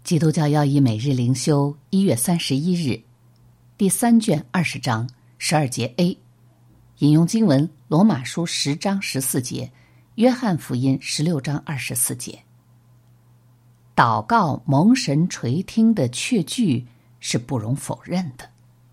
基督教要义每日灵修1月31日，第3卷20章12节 A， 引用经文罗马书10章14节，约翰福音16章24节。祷告蒙神垂听的确据是不容否认的。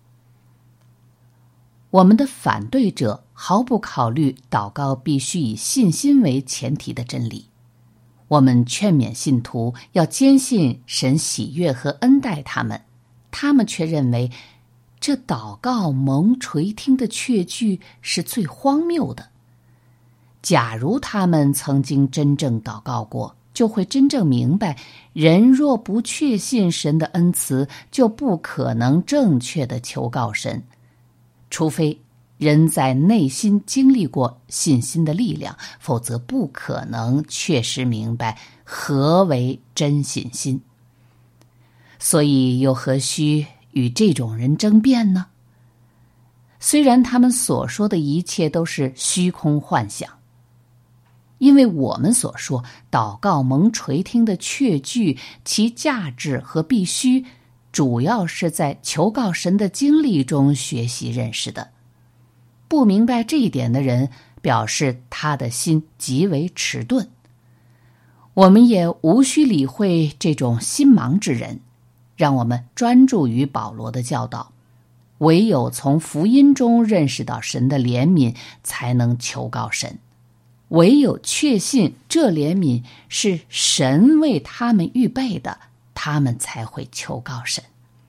我们的反对者毫不考虑祷告必须以信心为前提的真理。我们劝勉信徒要坚信神喜悦和恩待他们，他们却认为这祷告蒙垂听的确据是最荒谬的。假如他们曾经真正祷告过，就会真正明白，人若不确信神的恩慈，就不可能正确的求告神，除非人在内心经历过信心的力量，否则不可能确实明白何为真信心。所以又何须与这种人争辩呢？虽然他们所说的一切都是虚空幻想，因为我们所说祷告蒙垂听的确据，其价值和必须，主要是在求告神的经历中学习认识的。不明白这一点的人，表示他的心极为迟钝。我们也无需理会这种心盲之人，让我们专注于保罗的教导。唯有从福音中认识到神的怜悯，才能求告神。唯有确信这怜悯是神为他们预备的，他们才会求告神。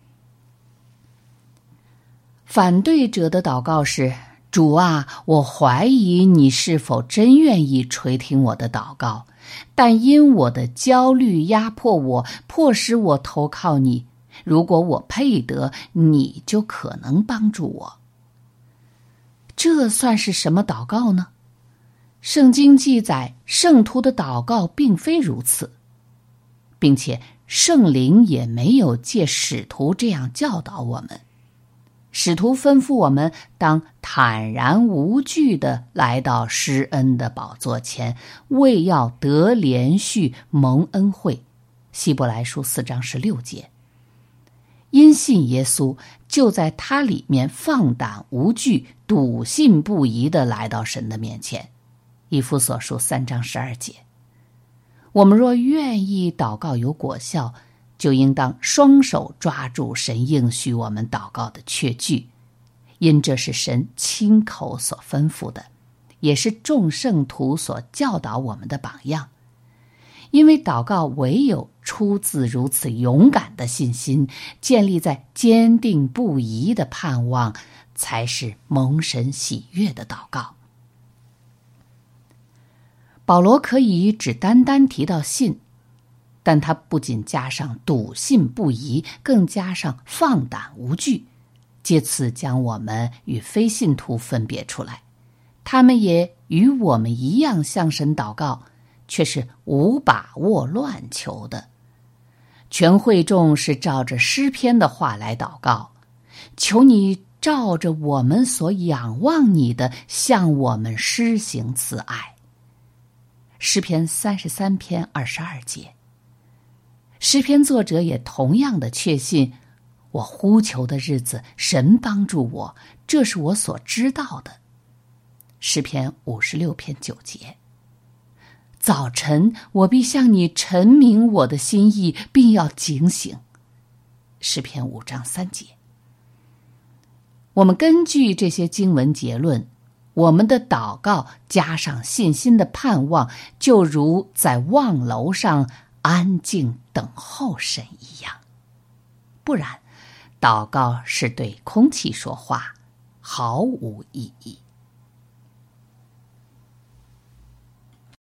反对者的祷告是：主啊，我怀疑你是否真愿意垂听我的祷告，但因我的焦虑压迫我，迫使我投靠你。如果我配得，你就可能帮助我。这算是什么祷告呢？圣经记载，圣徒的祷告并非如此，并且圣灵也没有借使徒这样教导我们。使徒吩咐我们当坦然无惧地来到施恩的宝座前，为要得连续蒙恩惠。希伯来书4章16节。因信耶稣，就在他里面放胆无惧、笃信不疑地来到神的面前。以弗所书3章12节。我们若愿意祷告有果效，就应当双手抓住神应许我们祷告的确据，因这是神亲口所吩咐的，也是众圣徒所教导我们的榜样。因为祷告唯有出自如此勇敢的信心，建立在坚定不移的盼望，才是蒙神喜悦的祷告。保罗可以只单单提到信，但他不仅加上笃信不疑，更加上放胆无惧，借此将我们与非信徒分别出来。他们也与我们一样向神祷告，却是无把握乱求的。全会众是照着诗篇的话来祷告，求你照着我们所仰望你的，向我们施行慈爱。诗篇33篇22节。诗篇作者也同样的确信，我呼求的日子，神帮助我，这是我所知道的。诗篇56篇9节。早晨我必向你陈明我的心意，并要警醒。诗篇5章3节。我们根据这些经文结论，我们的祷告加上信心的盼望，就如在望楼上安静等候神一样。不然，祷告是对空气说话，毫无意义。